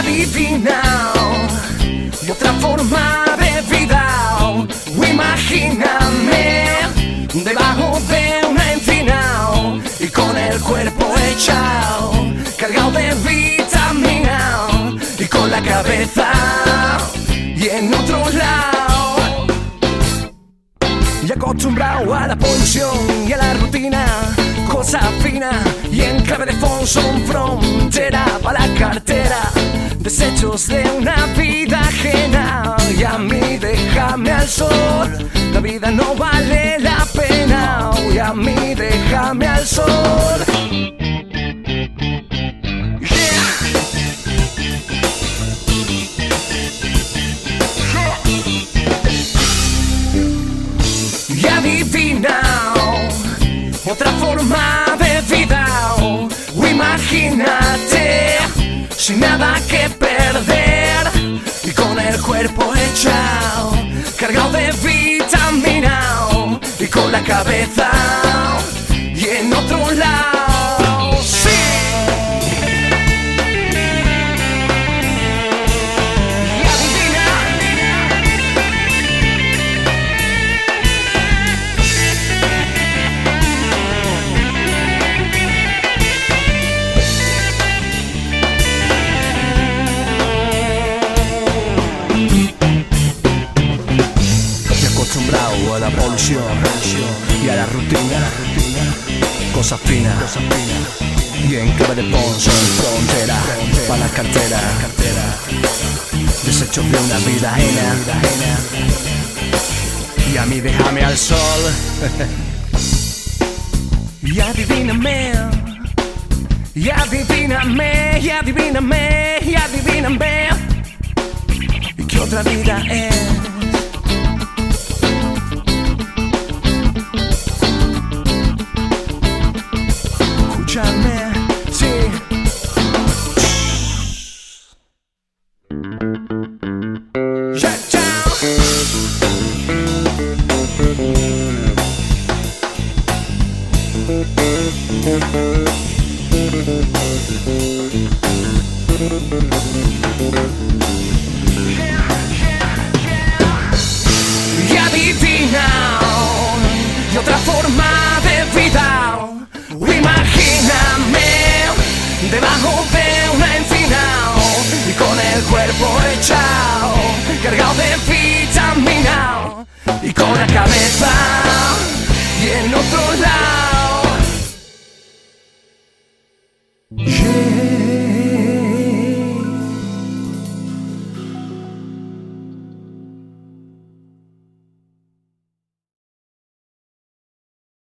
adivina y otra forma de vida. Imagíname debajo de una encina y con el cuerpo echado, cargado de vitamina y con la cabeza y en otro lado. Y acostumbrado a la polución y a la rutina, cosa fina y en clave de fondo son frontera para la cartera, desechos de una vida ajena. Y a mí déjame al sol, la vida no vale la pena. Y a mí déjame al sol. Y adivina otra forma de vida. Imagínate sin nada que perder y con el cuerpo echado, cargado de vitamina y con la cabeza y en otro lado. ¡Sí! Y adivina. Acostumbrado a la polución y a la rutina, cosas finas y en clave de ponzo en frontera para la cartera, desechos de una vida ajena. Y a mí déjame al sol. Y adivíname, y adivíname, y adivíname, y adivíname, ¿y qué otra vida es? Escúchame, sí. Yeah, y adivina y otra forma de vida. Imagíname debajo de una encina y con el cuerpo echado, cargado de vitamina y con la cabeza